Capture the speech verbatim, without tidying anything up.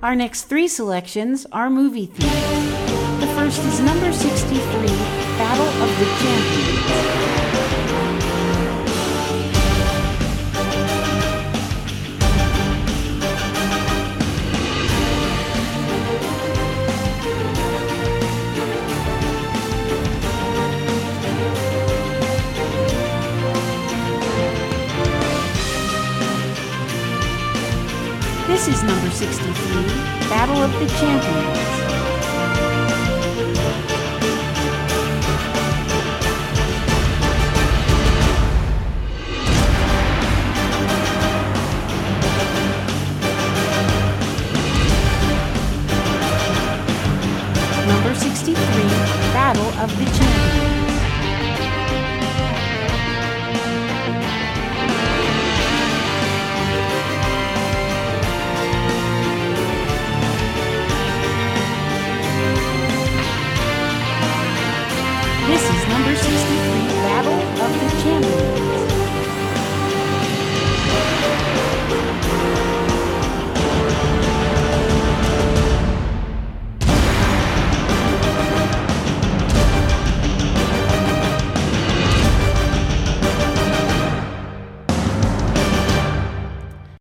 Our next three selections are movie themed. The first is number sixty-three, Battle of the Champions. This is number sixty-three, Battle of the Champions. Number sixty-three, Battle of the Champions. This is number sixty-four.